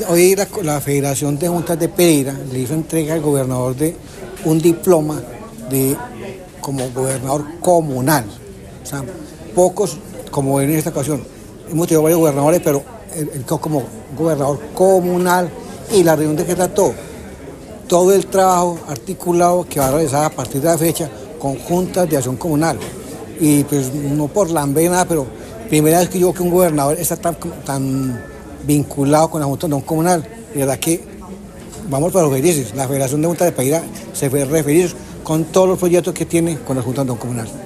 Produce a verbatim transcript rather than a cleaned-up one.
hoy la, la Federación de Juntas de Pereira le hizo entrega al gobernador de un diploma de como gobernador comunal. O sea, pocos, como en esta ocasión, hemos tenido varios gobernadores, pero él, él como gobernador comunal, y la reunión de que trató todo el trabajo articulado que va a realizar a partir de la fecha con juntas de acción comunal. Y pues no por lamber nada, pero primera vez que yo veo que un gobernador está tan, tan vinculado con la Junta de Acción Comunal. Y la verdad que vamos para los felices. La Federación de Juntas de Pereira se fue referidos con todos los proyectos que tiene con la Junta de Acción Comunal.